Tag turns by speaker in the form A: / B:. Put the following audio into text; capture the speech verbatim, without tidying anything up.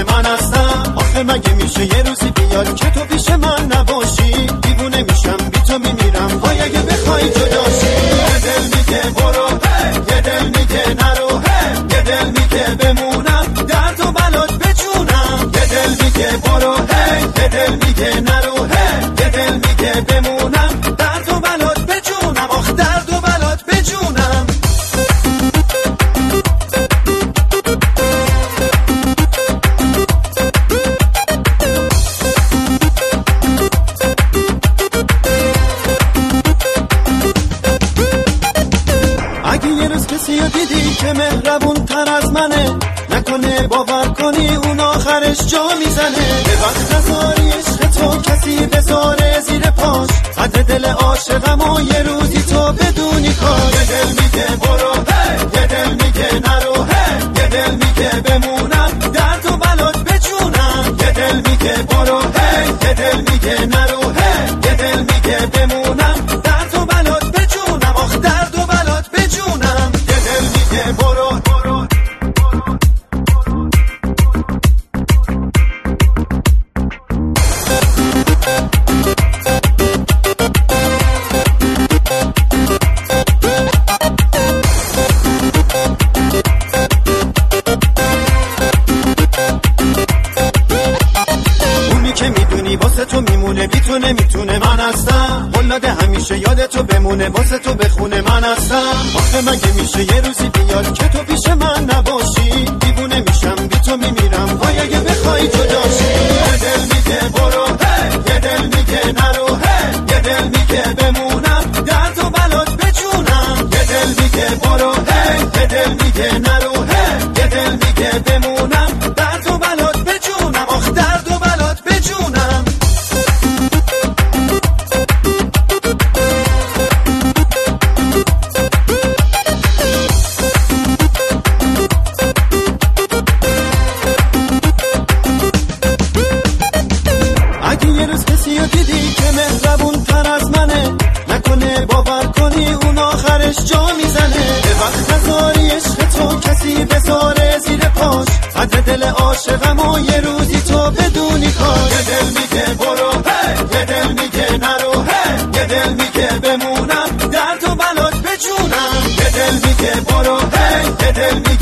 A: میتونه من هستم. آخه مگه میشه یه روزی بیاد که تو پیش من نباشی؟ دیوونه میشم بی تو میمیرم های اگه بخوای جداشی. یه دل میگه برو، یه دل میگه نرو، یه دل میگه بمونم درد و بلات بجونم. یه دل میگه برو، یه دل میگه نرو، یه دل میگه بمونم درد و بلات بجونم. آخ درد و بلات بجونم. اگه یه روز کسی رو دیدی که مهربون تر از منه، نکنه باور کنی اون آخرش جا میزنه. به وقت نذاری عشق تو کسی بذاره زیر پاش، قدر دل عاشقم و یه روزی تو بدونی کاش. یه دل میگه برو، یه دل میگه نرو، یه دل میگه بمونم درد و بلات بجونم. یه دل میگه برو، یه دل میگه نرو، یه دل میگه بمونم درد و بلات بجونم. آخ درد و بلات بجونم. یه دل میگه برو، برو که میدونی واسه تو میمونه بی تو نمیتونه من هستم. ولاده همیشه یاد تو بمونه واسه تو بخونه من هستم. آخه مگه میشه یه روزی بیاد که تو پیش من نباشی؟ دیوونه میشم بی تو میمیرم های اگه بخوای جداشی. یه دل میگه برو، یه دل میگه نرو، یه دل میگه بمونم درد و بلات بجونم. یه دل میگه برو، یه دل میگه نرو، یه دل میگه بمونم درد و بلات بجونم. آخ درد و بلات بجونم. اگه یه روز کسی رو دیدی که مهربون تر از منه، نکنه باور کنی اون آخرش جا میزنه. به وقت نذاری عشق تو کسی بذاره زیر پاش، قدر دل عاشقم و یه روزی تو بدونی کاش. یه دل میگه برو، یه دل میگه نرو، یه دل میگه بمونم درد و بلات بجونم. یه دل میگه برو، یه دل میگه